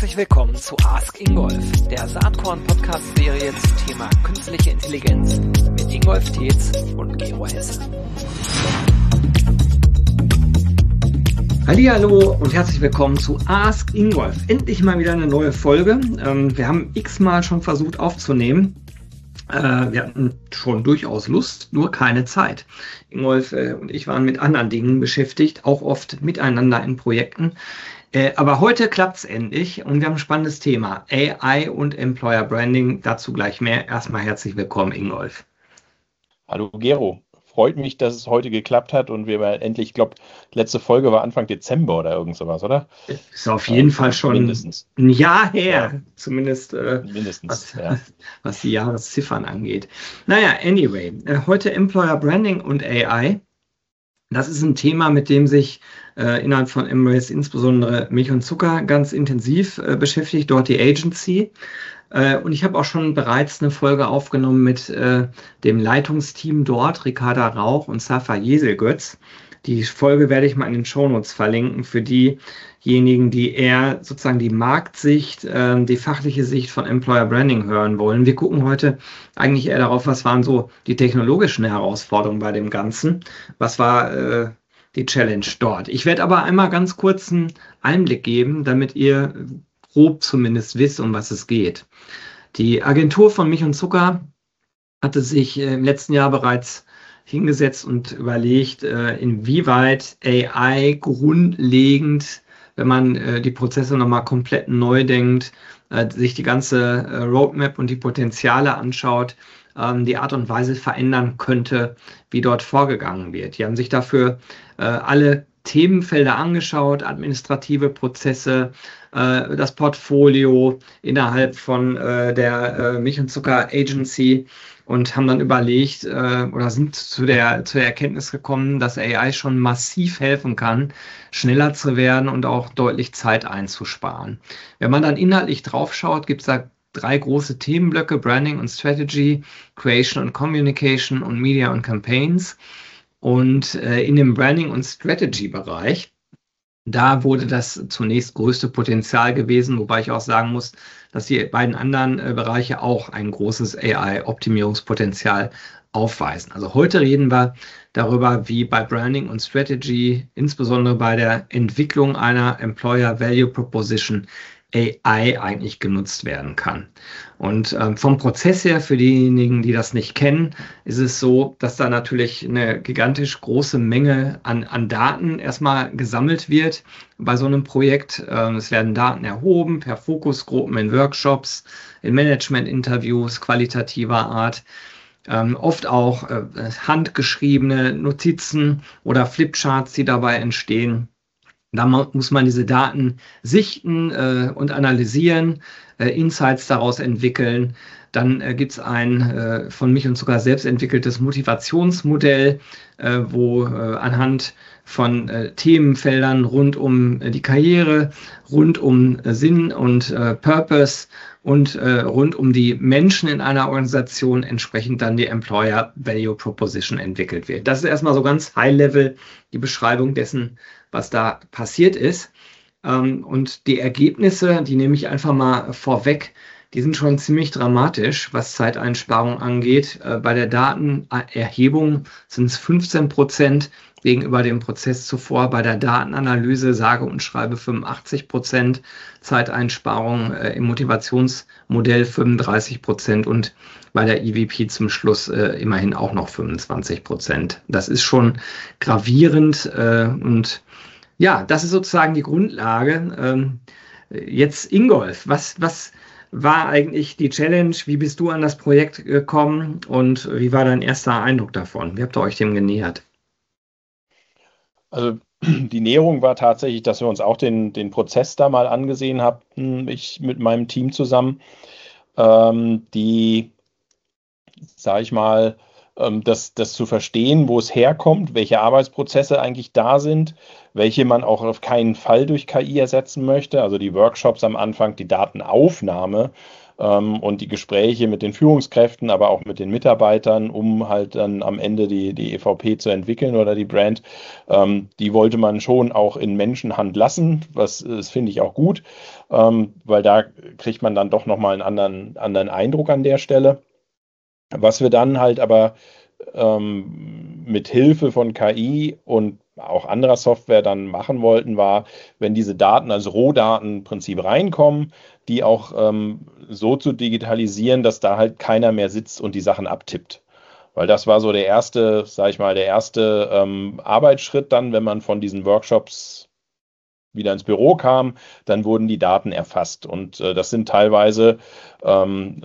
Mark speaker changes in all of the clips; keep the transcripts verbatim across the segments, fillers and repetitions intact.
Speaker 1: Herzlich willkommen zu Ask Ingolf, der Saatkorn-Podcast-Serie zum Thema künstliche Intelligenz mit Ingolf Tetz und Gero Hesse. Hallihallo und herzlich willkommen zu Ask Ingolf. Endlich mal wieder eine neue Folge. Ähm, wir haben x-mal schon versucht aufzunehmen. Äh, wir hatten schon durchaus Lust, nur keine Zeit. Ingolf äh, und ich waren mit anderen Dingen beschäftigt, auch oft miteinander in Projekten. Äh, aber heute klappt's endlich und wir haben ein spannendes Thema. A I und Employer Branding, dazu gleich mehr. Erstmal herzlich willkommen, Ingolf.
Speaker 2: Hallo Gero, freut mich, dass es heute geklappt hat und wir mal endlich, ich glaube, letzte Folge war Anfang Dezember oder irgend sowas, oder?
Speaker 1: Ist auf jeden ja, Fall schon mindestens ein Jahr her, ja. zumindest äh,
Speaker 2: mindestens,
Speaker 1: was,
Speaker 2: ja.
Speaker 1: was die Jahresziffern angeht. Naja, anyway, äh, heute Employer Branding und A I. Das ist ein Thema, mit dem sich äh, innerhalb von Embrace insbesondere Milch und Zucker ganz intensiv äh, beschäftigt, dort die Agency. Äh, und ich habe auch schon bereits eine Folge aufgenommen mit äh, dem Leitungsteam dort, Ricarda Rauch und Safa Jeselgötz. Die Folge werde ich mal in den Shownotes verlinken für diejenigen, die eher sozusagen die Marktsicht, äh, die fachliche Sicht von Employer Branding hören wollen. Wir gucken heute eigentlich eher darauf, was waren so die technologischen Herausforderungen bei dem Ganzen. Was war äh, die Challenge dort? Ich werde aber einmal ganz kurz einen Einblick geben, damit ihr grob zumindest wisst, um was es geht. Die Agentur von Milch und Zucker hatte sich im letzten Jahr bereits hingesetzt und überlegt, inwieweit A I grundlegend, wenn man die Prozesse nochmal komplett neu denkt, sich die ganze Roadmap und die Potenziale anschaut, die Art und Weise verändern könnte, wie dort vorgegangen wird. Die haben sich dafür alle Themenfelder angeschaut, administrative Prozesse, das Portfolio innerhalb von der Milch und Zucker Agency und haben dann überlegt äh, oder sind zu der, zu der Erkenntnis gekommen, dass A I schon massiv helfen kann, schneller zu werden und auch deutlich Zeit einzusparen. Wenn man dann inhaltlich draufschaut, gibt es da drei große Themenblöcke: Branding und Strategy, Creation und Communication und Media und Campaigns. Und äh, in dem Branding- und Strategy-Bereich, da wurde das zunächst größte Potenzial gewesen, wobei ich auch sagen muss, dass die beiden anderen äh, Bereiche auch ein großes A I-Optimierungspotenzial aufweisen. Also heute reden wir darüber, wie bei Branding und Strategy, insbesondere bei der Entwicklung einer Employer Value Proposition, A I eigentlich genutzt werden kann. Und ähm, vom Prozess her, für diejenigen, die das nicht kennen, ist es so, dass da natürlich eine gigantisch große Menge an, an Daten erstmal gesammelt wird bei so einem Projekt. Ähm, es werden Daten erhoben per Fokusgruppen, in Workshops, in Management-Interviews qualitativer Art. Ähm, oft auch äh, handgeschriebene Notizen oder Flipcharts, die dabei entstehen. Da muss man diese Daten sichten äh, und analysieren, äh, Insights daraus entwickeln. Dann äh, gibt es ein äh, von Milch und Zucker selbst entwickeltes Motivationsmodell, äh, wo äh, anhand von äh, Themenfeldern rund um äh, die Karriere, rund um äh, Sinn und äh, Purpose und äh, rund um die Menschen in einer Organisation entsprechend dann die Employer Value Proposition entwickelt wird. Das ist erstmal so ganz high-level die Beschreibung dessen, was da passiert ist. Ähm, und die Ergebnisse, die nehme ich einfach mal vorweg, die sind schon ziemlich dramatisch, was Zeiteinsparung angeht. Äh, bei der Datenerhebung sind es fünfzehn Prozent gegenüber dem Prozess zuvor. Bei der Datenanalyse sage und schreibe fünfundachtzig Prozent Zeiteinsparung, äh, im Motivationsmodell fünfunddreißig Prozent und bei der E V P zum Schluss äh, immerhin auch noch fünfundzwanzig Prozent. Das ist schon gravierend äh, und ja, das ist sozusagen die Grundlage. Ähm, jetzt Ingolf, was, was war eigentlich die Challenge? Wie bist du an das Projekt gekommen und wie war dein erster Eindruck davon? Wie habt ihr euch dem genähert?
Speaker 2: Also die Näherung war tatsächlich, dass wir uns auch den, den Prozess da mal angesehen hatten, ich mit meinem Team zusammen, ähm, die, sage ich mal, ähm, das, das zu verstehen, wo es herkommt, welche Arbeitsprozesse eigentlich da sind, welche man auch auf keinen Fall durch K I ersetzen möchte. Also die Workshops am Anfang, die Datenaufnahme ähm, und die Gespräche mit den Führungskräften, aber auch mit den Mitarbeitern, um halt dann am Ende die, die E V P zu entwickeln oder die Brand, ähm, die wollte man schon auch in Menschenhand lassen, was das finde ich auch gut, ähm, weil da kriegt man dann doch nochmal einen anderen, anderen Eindruck an der Stelle. Was wir dann halt aber ähm, mit Hilfe von K I und auch anderer Software dann machen wollten, war, wenn diese Daten als Rohdaten im Prinzip reinkommen, die auch ähm, so zu digitalisieren, dass da halt keiner mehr sitzt und die Sachen abtippt. Weil das war so der erste, sag ich mal, der erste ähm, Arbeitsschritt dann, wenn man von diesen Workshops wieder ins Büro kam, dann wurden die Daten erfasst. Und äh, das sind teilweise, ähm,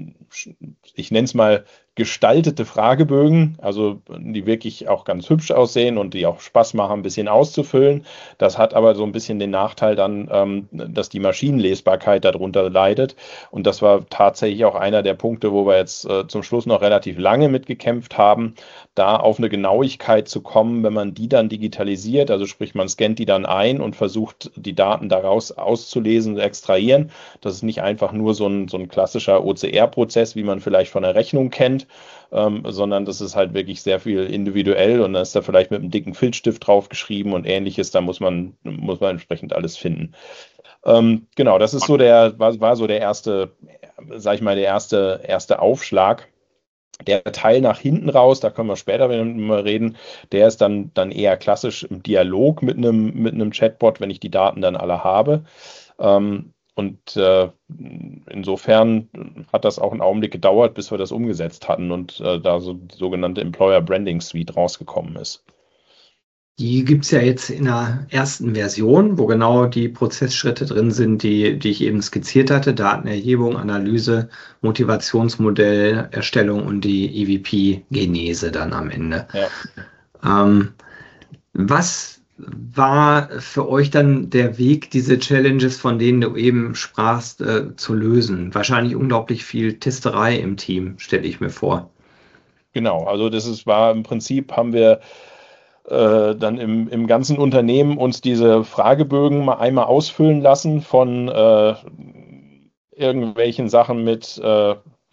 Speaker 2: ich nenne es mal, gestaltete Fragebögen, also die wirklich auch ganz hübsch aussehen und die auch Spaß machen, ein bisschen auszufüllen. Das hat aber so ein bisschen den Nachteil dann, ähm, dass die Maschinenlesbarkeit darunter leidet. Und das war tatsächlich auch einer der Punkte, wo wir jetzt äh, zum Schluss noch relativ lange mitgekämpft haben, da auf eine Genauigkeit zu kommen, wenn man die dann digitalisiert, also sprich man scannt die dann ein und versucht die Daten daraus auszulesen, zu extrahieren. Das ist nicht einfach nur so ein, so ein klassischer O C R-Prozess, wie man vielleicht von der Rechnung kennt, ähm, sondern das ist halt wirklich sehr viel individuell und da ist da vielleicht mit einem dicken Filzstift drauf geschrieben und ähnliches, da muss man, muss man entsprechend alles finden. Ähm, genau, das ist so der, war, war so der erste, sag ich mal, der erste, erste Aufschlag. Der Teil nach hinten raus, da können wir später mal reden, der ist dann, dann eher klassisch im Dialog mit einem, mit einem Chatbot, wenn ich die Daten dann alle habe. Ähm, und äh, insofern hat das auch einen Augenblick gedauert, bis wir das umgesetzt hatten und äh, da so die sogenannte Employer Branding Suite rausgekommen ist.
Speaker 1: Die gibt es ja jetzt in der ersten Version, wo genau die Prozessschritte drin sind, die, die ich eben skizziert hatte. Datenerhebung, Analyse, Motivationsmodell, Erstellung und die E V P-Genese dann am Ende.
Speaker 2: Ja.
Speaker 1: Ähm, was war für euch dann der Weg, diese Challenges, von denen du eben sprachst, äh, zu lösen? Wahrscheinlich unglaublich viel Testerei im Team, stelle ich mir vor.
Speaker 2: Genau, also das ist, war im Prinzip, haben wir äh, dann im, im ganzen Unternehmen uns diese Fragebögen mal einmal ausfüllen lassen von äh, irgendwelchen Sachen mit äh,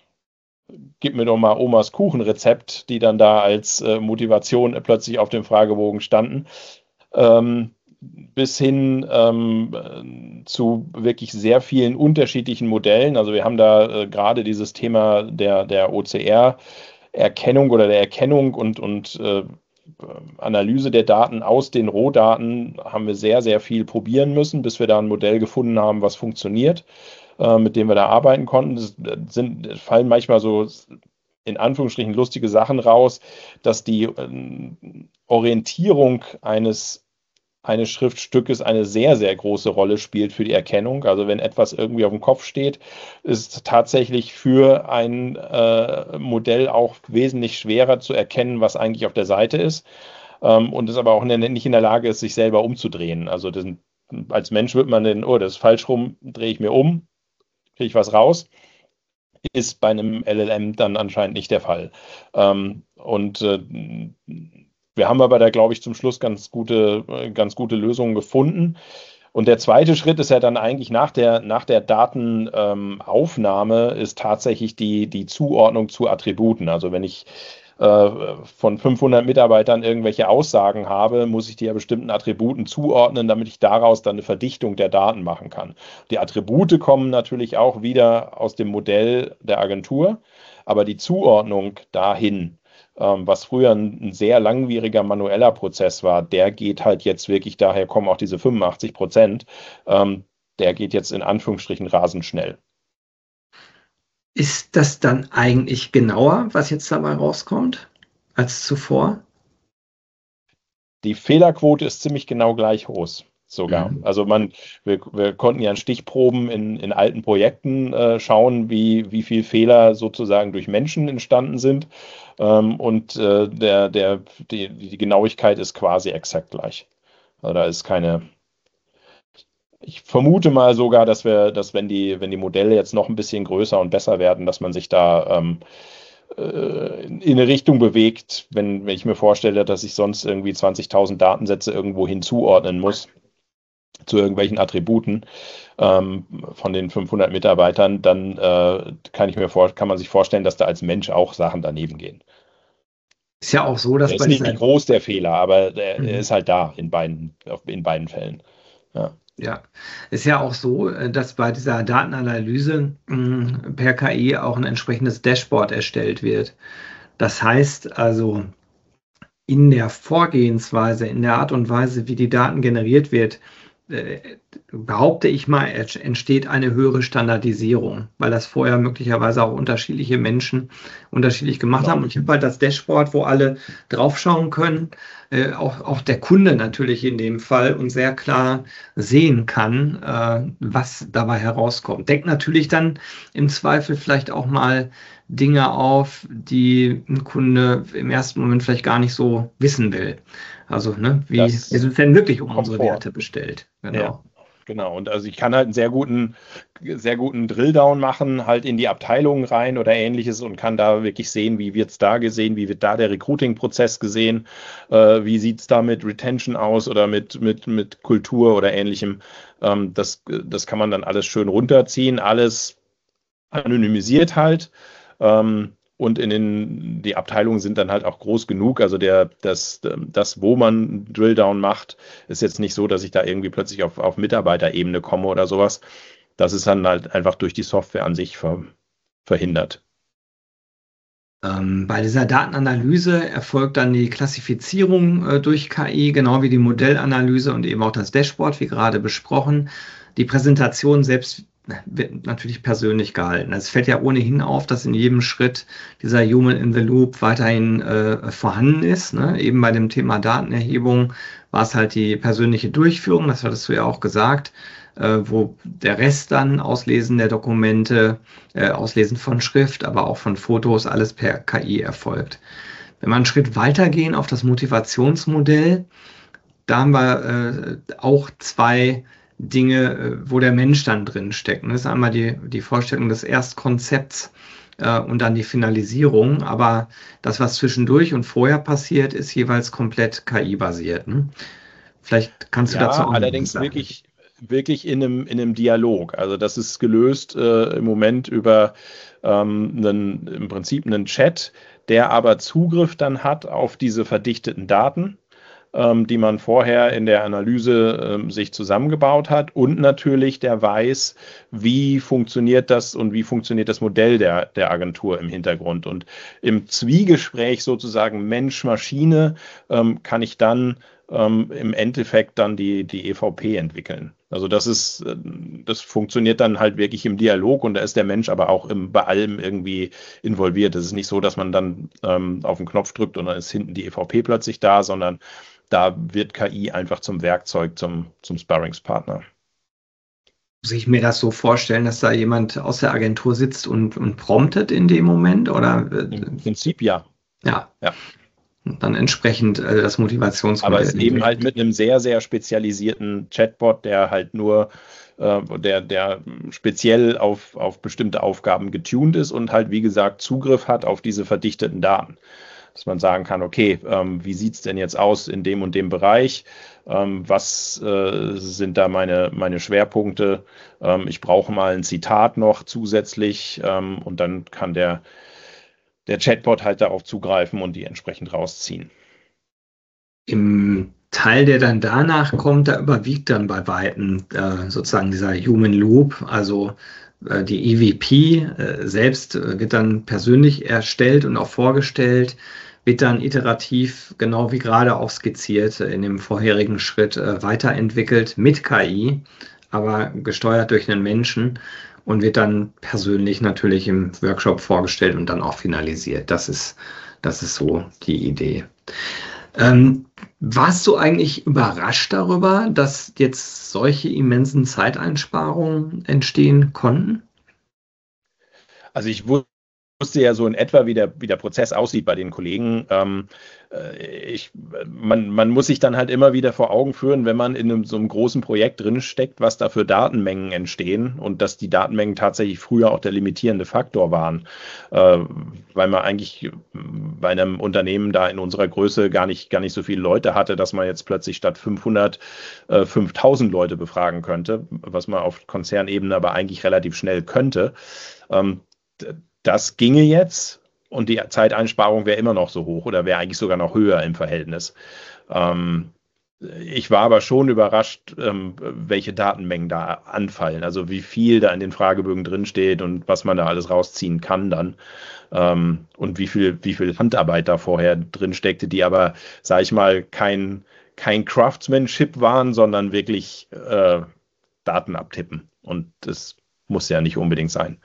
Speaker 2: gib mir doch mal Omas Kuchenrezept, die dann da als äh, Motivation plötzlich auf dem Fragebogen standen, ähm, bis hin ähm, zu wirklich sehr vielen unterschiedlichen Modellen. Also wir haben da äh, gerade dieses Thema der, der O C R-Erkennung oder der Erkennung und, und äh, Analyse der Daten aus den Rohdaten haben wir sehr, sehr viel probieren müssen, bis wir da ein Modell gefunden haben, was funktioniert, äh, mit dem wir da arbeiten konnten. Es sind, es fallen manchmal so in Anführungsstrichen lustige Sachen raus, dass die äh, Orientierung eines eines Schriftstückes eine sehr, sehr große Rolle spielt für die Erkennung. Also wenn etwas irgendwie auf dem Kopf steht, ist tatsächlich für ein äh, Modell auch wesentlich schwerer zu erkennen, was eigentlich auf der Seite ist. Ähm, und es aber auch in der, nicht in der Lage ist, sich selber umzudrehen. Also das, als Mensch wird man den, oh, das ist falsch rum, drehe ich mir um, kriege ich was raus. Ist bei einem L L M dann anscheinend nicht der Fall. Ähm, und äh, wir haben aber da, glaube ich, zum Schluss ganz gute, ganz gute Lösungen gefunden. Und der zweite Schritt ist ja dann eigentlich nach der, nach der Datenaufnahme ähm, ist tatsächlich die, die Zuordnung zu Attributen. Also wenn ich äh, von fünfhundert Mitarbeitern irgendwelche Aussagen habe, muss ich die ja bestimmten Attributen zuordnen, damit ich daraus dann eine Verdichtung der Daten machen kann. Die Attribute kommen natürlich auch wieder aus dem Modell der Agentur, aber die Zuordnung dahin, ähm, was früher ein, ein sehr langwieriger manueller Prozess war, der geht halt jetzt wirklich, daher kommen auch diese fünfundachtzig Prozent, ähm, der geht jetzt in Anführungsstrichen rasend schnell.
Speaker 1: Ist das dann eigentlich genauer, was jetzt dabei rauskommt, als zuvor?
Speaker 2: Die Fehlerquote ist ziemlich genau gleich hoch. Sogar.
Speaker 1: Mhm.
Speaker 2: Also man, wir, wir konnten ja in Stichproben in, in alten Projekten äh, schauen, wie, wie viel Fehler sozusagen durch Menschen entstanden sind. Ähm, und äh, der, der, die, die Genauigkeit ist quasi exakt gleich. Also da ist keine. Ich vermute mal sogar, dass wir, dass wenn die, wenn die Modelle jetzt noch ein bisschen größer und besser werden, dass man sich da ähm, äh, in eine Richtung bewegt, wenn, wenn ich mir vorstelle, dass ich sonst irgendwie zwanzigtausend Datensätze irgendwo hinzuordnen muss, zu irgendwelchen Attributen ähm, von den fünfhundert Mitarbeitern, dann äh, kann ich mir vor, kann man sich vorstellen, dass da als Mensch auch Sachen daneben gehen.
Speaker 1: Ist ja auch so, dass
Speaker 2: Der
Speaker 1: bei
Speaker 2: ist nicht
Speaker 1: dieser,
Speaker 2: groß, der Fehler, aber der, er
Speaker 1: Mhm.
Speaker 2: ist halt da in beiden, in beiden Fällen. Ja.
Speaker 1: Ja, ist ja auch so, äh, dass bei dieser Datenanalyse mh, per K I auch ein entsprechendes Dashboard erstellt wird. Das heißt also, in der Vorgehensweise, in der Art und Weise, wie die Daten generiert wird, äh, behaupte ich mal, es entsteht eine höhere Standardisierung, weil das vorher möglicherweise auch unterschiedliche Menschen unterschiedlich gemacht haben.
Speaker 2: Genau.
Speaker 1: Und ich habe halt das Dashboard, wo alle draufschauen können, äh, auch, auch der Kunde natürlich in dem Fall und sehr klar sehen kann, äh, was dabei herauskommt. Deckt natürlich dann im Zweifel vielleicht auch mal Dinge auf, die ein Kunde im ersten Moment vielleicht gar nicht so wissen will. Also, ne, wie, wie
Speaker 2: Das
Speaker 1: sind es denn wirklich um
Speaker 2: kommt
Speaker 1: unsere
Speaker 2: vor.
Speaker 1: Werte bestellt?
Speaker 2: Ja,
Speaker 1: Genau.
Speaker 2: genau. Und also ich kann halt einen sehr guten, sehr guten Drilldown machen, halt in die Abteilungen rein oder ähnliches und kann da wirklich sehen, wie wird es da gesehen, wie wird da der Recruiting-Prozess gesehen, äh, wie sieht es da mit Retention aus oder mit, mit, mit Kultur oder ähnlichem. Ähm, das, das kann man dann alles schön runterziehen, alles anonymisiert halt. Ähm, und in den, die Abteilungen sind dann halt auch groß genug. Also der, das, das, wo man Drilldown macht, ist jetzt nicht so, dass ich da irgendwie plötzlich auf, auf Mitarbeiterebene komme oder sowas. Das ist dann halt einfach durch die Software an sich ver, verhindert.
Speaker 1: Ähm, bei dieser Datenanalyse erfolgt dann die Klassifizierung äh, durch K I, genau wie die Modellanalyse und eben auch das Dashboard, wie gerade besprochen. Die Präsentation selbst wird natürlich persönlich gehalten. Es fällt ja ohnehin auf, dass in jedem Schritt dieser Human in the Loop weiterhin äh, vorhanden ist. Ne? Eben bei dem Thema Datenerhebung war es halt die persönliche Durchführung, das hattest du ja auch gesagt, äh, wo der Rest dann Auslesen der Dokumente, äh, Auslesen von Schrift, aber auch von Fotos, alles per K I erfolgt. Wenn wir einen Schritt weitergehen auf das Motivationsmodell, da haben wir äh, auch zwei Dinge, äh, wo der Mensch dann drin steckt. Das ist einmal die, die Vorstellung des Erstkonzepts äh, und dann die Finalisierung. Aber das, was zwischendurch und vorher passiert, ist jeweils komplett K I-basiert. Ne? Vielleicht kannst du dazu
Speaker 2: Ja,
Speaker 1: auch noch was
Speaker 2: allerdings
Speaker 1: sagen.
Speaker 2: wirklich, wirklich in einem, in einem Dialog. Also das ist gelöst äh, im Moment über ähm, einen, im Prinzip einen Chat, der aber Zugriff dann hat auf diese verdichteten Daten, ähm, die man vorher in der Analyse ähm, sich zusammengebaut hat und natürlich der weiß, wie funktioniert das und wie funktioniert das Modell der, der Agentur im Hintergrund. Und im Zwiegespräch sozusagen Mensch-Maschine ähm, kann ich dann ähm, im Endeffekt dann die, die E V P entwickeln. Also das ist, äh, das funktioniert dann halt wirklich im Dialog und da ist der Mensch aber auch im, bei allem irgendwie involviert. Es ist nicht so, dass man dann ähm, auf den Knopf drückt und dann ist hinten die E V P plötzlich da, sondern da wird K I einfach zum Werkzeug, zum, zum Sparringspartner.
Speaker 1: Muss ich mir das so vorstellen, dass da jemand aus der Agentur sitzt und, und promptet in dem Moment? Oder äh,
Speaker 2: Im Prinzip ja.
Speaker 1: ja,
Speaker 2: Ja.
Speaker 1: dann entsprechend äh, das
Speaker 2: Aber es
Speaker 1: Motivationsmodell
Speaker 2: ist eben halt
Speaker 1: entwickelt.
Speaker 2: mit einem sehr, sehr spezialisierten Chatbot, der halt nur, äh, der, der speziell auf, auf bestimmte Aufgaben getuned ist und halt, wie gesagt, Zugriff hat auf diese verdichteten Daten. Dass man sagen kann, okay, ähm, wie sieht es denn jetzt aus in dem und dem Bereich? Ähm, was äh, sind da meine, meine Schwerpunkte? Ähm, ich brauche mal ein Zitat noch zusätzlich ähm, und dann kann der, der Chatbot halt darauf zugreifen und die entsprechend rausziehen.
Speaker 1: Im Teil, der dann danach kommt, da überwiegt dann bei Weitem äh, sozusagen dieser Human Loop, also äh, die E V P äh, selbst äh, wird dann persönlich erstellt und auch vorgestellt, wird dann iterativ, genau wie gerade auch skizziert, äh, in dem vorherigen Schritt äh, weiterentwickelt mit K I, aber gesteuert durch einen Menschen und wird dann persönlich natürlich im Workshop vorgestellt und dann auch finalisiert. Das ist, das ist so die Idee. Ähm, warst du eigentlich überrascht darüber, dass jetzt solche immensen Zeiteinsparungen entstehen konnten?
Speaker 2: Also ich wusste ja so in etwa, wie der, wie der Prozess aussieht bei den Kollegen. Ähm, ich, man, man muss sich dann halt immer wieder vor Augen führen, wenn man in einem, so einem großen Projekt drin steckt, was da für Datenmengen entstehen und dass die Datenmengen tatsächlich früher auch der limitierende Faktor waren, äh, weil man eigentlich bei einem Unternehmen da in unserer Größe gar nicht, gar nicht so viele Leute hatte, dass man jetzt plötzlich statt fünfhundert äh, fünftausend Leute befragen könnte, was man auf Konzernebene aber eigentlich relativ schnell könnte. Ähm, das ginge jetzt. Und die Zeiteinsparung wäre immer noch so hoch oder wäre eigentlich sogar noch höher im Verhältnis. Ähm, ich war aber schon überrascht, ähm, welche Datenmengen da anfallen. Also wie viel da in den Fragebögen drinsteht und was man da alles rausziehen kann dann. Ähm, und wie viel, wie viel Handarbeit da vorher drin steckte, die aber, sage ich mal, kein, kein Craftsmanship waren, sondern wirklich äh, Daten abtippen. Und das muss ja nicht unbedingt sein.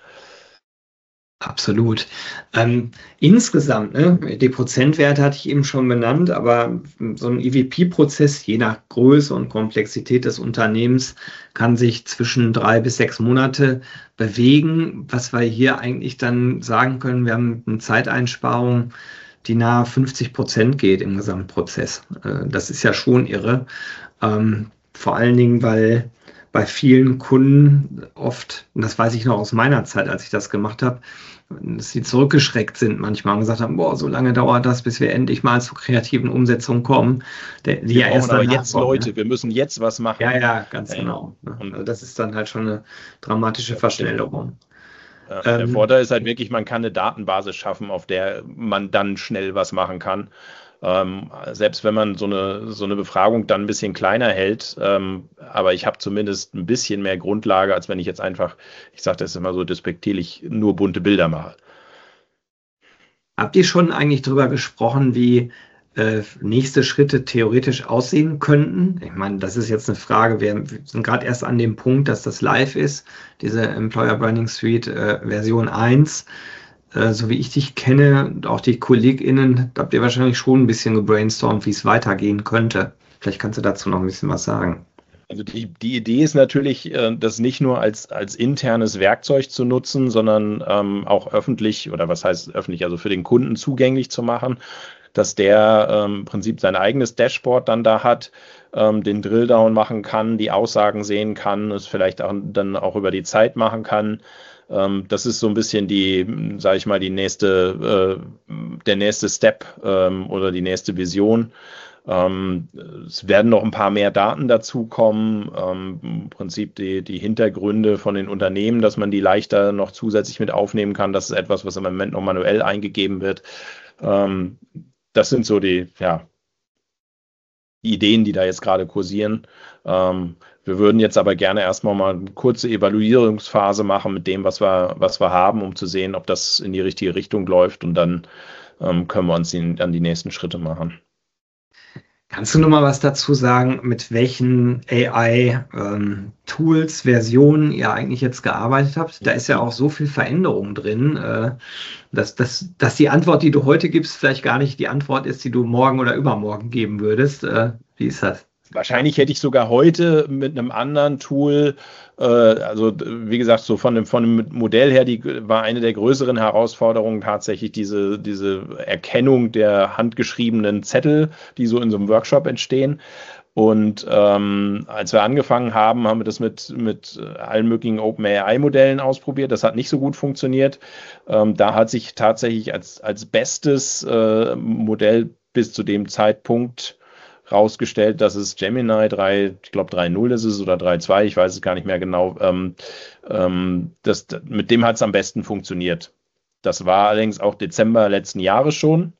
Speaker 1: Absolut. Ähm, insgesamt, ne, die Prozentwerte hatte ich eben schon benannt, aber so ein E V P-Prozess, je nach Größe und Komplexität des Unternehmens, kann sich zwischen drei bis sechs Monate bewegen. Was wir hier eigentlich dann sagen können, wir haben eine Zeiteinsparung, die nahe fünfzig Prozent geht im Gesamtprozess. Äh, das ist ja schon irre. Ähm, vor allen Dingen, weil bei vielen Kunden oft, und das weiß ich noch aus meiner Zeit, als ich das gemacht habe, dass sie zurückgeschreckt sind manchmal und gesagt haben, boah, so lange dauert das, bis wir endlich mal zur kreativen Umsetzung kommen. Der, die
Speaker 2: wir
Speaker 1: ja
Speaker 2: brauchen
Speaker 1: erst
Speaker 2: aber
Speaker 1: danach
Speaker 2: jetzt
Speaker 1: kommen,
Speaker 2: Leute,
Speaker 1: ne?
Speaker 2: wir müssen jetzt was machen.
Speaker 1: Ja, ja, ganz
Speaker 2: Ja.
Speaker 1: genau. Ne?
Speaker 2: Und
Speaker 1: Also das ist dann halt schon eine dramatische Verschnellerung.
Speaker 2: Ja,
Speaker 1: Ähm,
Speaker 2: der Vorteil ist halt wirklich, man kann eine Datenbasis schaffen, auf der man dann schnell was machen kann. Ähm, selbst wenn man so eine, so eine Befragung dann ein bisschen kleiner hält, ähm, aber ich habe zumindest ein bisschen mehr Grundlage, als wenn ich jetzt einfach, ich sage das immer so despektierlich, nur bunte Bilder mache.
Speaker 1: Habt ihr schon eigentlich drüber gesprochen, wie äh, nächste Schritte theoretisch aussehen könnten? Ich meine, das ist jetzt eine Frage. Wir sind gerade erst an dem Punkt, dass das live ist, diese Employer Branding Suite äh, Version eins. Äh, so wie ich dich kenne und auch die KollegInnen, da habt ihr wahrscheinlich schon ein bisschen gebrainstormt, wie es weitergehen könnte. Vielleicht kannst du dazu noch ein bisschen was sagen.
Speaker 2: Also die, die Idee ist natürlich, äh, das nicht nur als, als internes Werkzeug zu nutzen, sondern ähm, auch öffentlich oder was heißt öffentlich, also für den Kunden zugänglich zu machen, dass der ähm, im Prinzip sein eigenes Dashboard dann da hat, ähm, den Drilldown machen kann, die Aussagen sehen kann, es vielleicht auch, dann auch über die Zeit machen kann. Ähm, das ist so ein bisschen die, sage ich mal, die nächste, äh, der nächste Step ähm, oder die nächste Vision. Ähm, es werden noch ein paar mehr Daten dazukommen, ähm, im Prinzip die, die Hintergründe von den Unternehmen, dass man die leichter noch zusätzlich mit aufnehmen kann. Das ist etwas, was im Moment noch manuell eingegeben wird. Ähm, das sind so die, ja, die Ideen, die da jetzt gerade kursieren. Ähm, wir würden jetzt aber gerne erstmal mal eine kurze Evaluierungsphase machen mit dem, was wir, was wir haben, um zu sehen, ob das in die richtige Richtung läuft und dann ähm, können wir uns die, an die nächsten Schritte machen.
Speaker 1: Kannst du noch mal was dazu sagen, mit welchen A I-Tools, ähm, Versionen ihr eigentlich jetzt gearbeitet habt? Da ist ja auch so viel Veränderung drin, äh, dass, dass, dass die Antwort, die du heute gibst, vielleicht gar nicht die Antwort ist, die du morgen oder übermorgen geben würdest. Äh, wie ist das?
Speaker 2: Wahrscheinlich hätte ich sogar heute mit einem anderen Tool, äh, also wie gesagt, so von dem, von dem Modell her, die war eine der größeren Herausforderungen tatsächlich diese, diese Erkennung der handgeschriebenen Zettel, die so in so einem Workshop entstehen. Und ähm, als wir angefangen haben, haben wir das mit, mit allen möglichen OpenAI-Modellen ausprobiert. Das hat nicht so gut funktioniert. Ähm, da hat sich tatsächlich als, als bestes äh, Modell bis zu dem Zeitpunkt rausgestellt, dass es Gemini drei, ich glaube drei Punkt null ist es oder drei Punkt zwei, ich weiß es gar nicht mehr genau. Ähm, ähm, das, mit dem hat es am besten funktioniert. Das war allerdings auch Dezember letzten Jahres schon.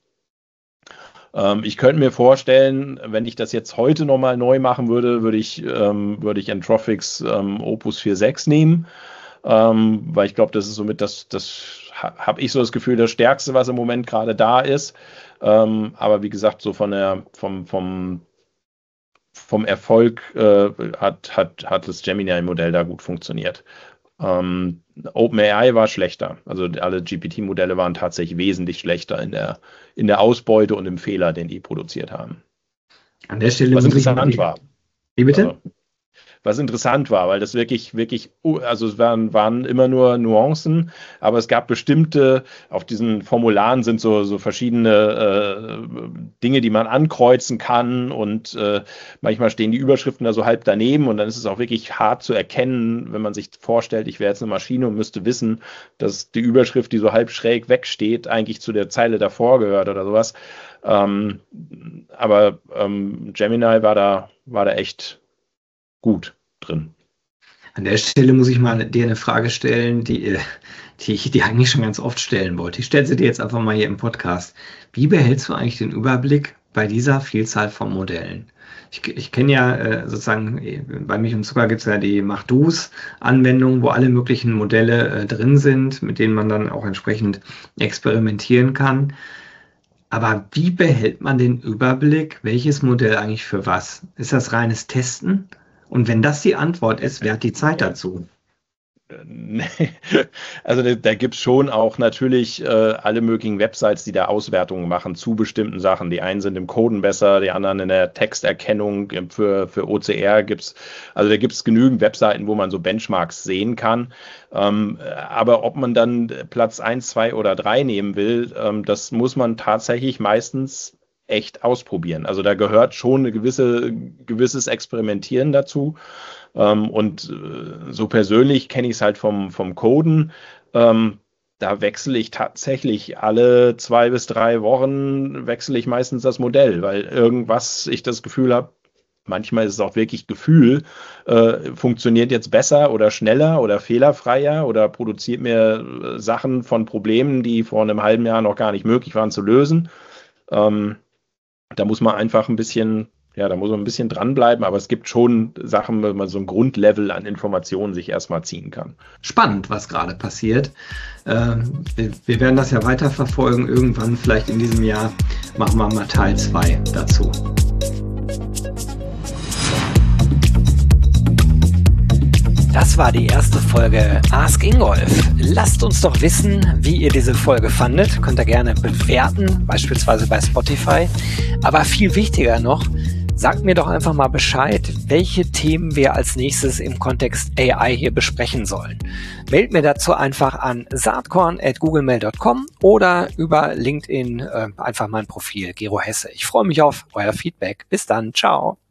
Speaker 2: Ähm, ich könnte mir vorstellen, wenn ich das jetzt heute nochmal neu machen würde, würde ich, ähm, würde ich Anthropics ähm, Opus vier Punkt sechs nehmen, ähm, weil ich glaube, das ist somit das, das habe ich so das Gefühl, das Stärkste, was im Moment gerade da ist. Ähm, aber wie gesagt, so von der, vom, vom, vom Erfolg äh, hat, hat, hat das Gemini-Modell da gut funktioniert. Ähm, OpenAI war schlechter. Also alle G P T-Modelle waren tatsächlich wesentlich schlechter in der, in der Ausbeute und im Fehler, den die produziert haben.
Speaker 1: An der Stelle
Speaker 2: Was
Speaker 1: muss ich mal
Speaker 2: interessant
Speaker 1: die,
Speaker 2: war.
Speaker 1: Wie bitte?
Speaker 2: Also, was interessant war, weil das wirklich, wirklich, also es waren, waren immer nur Nuancen, aber es gab bestimmte, auf diesen Formularen sind so, so verschiedene äh, Dinge, die man ankreuzen kann und äh, manchmal stehen die Überschriften da so halb daneben und dann ist es auch wirklich hart zu erkennen, wenn man sich vorstellt, ich wäre jetzt eine Maschine und müsste wissen, dass die Überschrift, die so halb schräg wegsteht, eigentlich zu der Zeile davor gehört oder sowas. Ähm, aber ähm, Gemini war da, war da echt gut drin.
Speaker 1: An der Stelle muss ich mal dir eine Frage stellen, die, die ich dir eigentlich schon ganz oft stellen wollte. Ich stelle sie dir jetzt einfach mal hier im Podcast. Wie behältst du eigentlich den Überblick bei dieser Vielzahl von Modellen? Ich, ich kenne ja äh, sozusagen, bei Milch und Zucker gibt es ja die Mach-Du's-Anwendung, wo alle möglichen Modelle äh, drin sind, mit denen man dann auch entsprechend experimentieren kann. Aber wie behält man den Überblick, welches Modell eigentlich für was? Ist das reines Testen? Und wenn das die Antwort ist, wer hat die Zeit dazu?
Speaker 2: Also da, da gibt es schon auch natürlich äh, alle möglichen Websites, die da Auswertungen machen zu bestimmten Sachen. Die einen sind im Coden besser, die anderen in der Texterkennung. Für, für O C R gibt es, also da gibt es genügend Webseiten, wo man so Benchmarks sehen kann. Ähm, aber ob man dann Platz eins, zwei oder drei nehmen will, ähm, das muss man tatsächlich meistens echt ausprobieren. Also da gehört schon ein gewisse, gewisses Experimentieren dazu. Ähm, und äh, so persönlich kenne ich es halt vom, vom Coden. Ähm, da wechsle ich tatsächlich alle zwei bis drei Wochen, wechsle ich meistens das Modell, weil irgendwas ich das Gefühl habe, manchmal ist es auch wirklich Gefühl, äh, funktioniert jetzt besser oder schneller oder fehlerfreier oder produziert mir äh, Sachen von Problemen, die vor einem halben Jahr noch gar nicht möglich waren zu lösen. Ähm, Da muss man einfach ein bisschen, ja, da muss man ein bisschen dranbleiben, aber es gibt schon Sachen, wenn man so ein Grundlevel an Informationen sich erstmal ziehen kann.
Speaker 1: Spannend, was gerade passiert. Ähm, wir, wir werden das ja weiter verfolgen. Irgendwann, vielleicht in diesem Jahr, machen wir mal Teil zwei dazu.
Speaker 3: Das war die erste Folge Ask Ingolf. Lasst uns doch wissen, wie ihr diese Folge fandet. Könnt ihr gerne bewerten, beispielsweise bei Spotify. Aber viel wichtiger noch, sagt mir doch einfach mal Bescheid, welche Themen wir als nächstes im Kontext A I hier besprechen sollen. Mailt mir dazu einfach an saatkorn at googlemail dot com oder über LinkedIn äh, einfach mein Profil, Gero Hesse. Ich freue mich auf euer Feedback. Bis dann, ciao.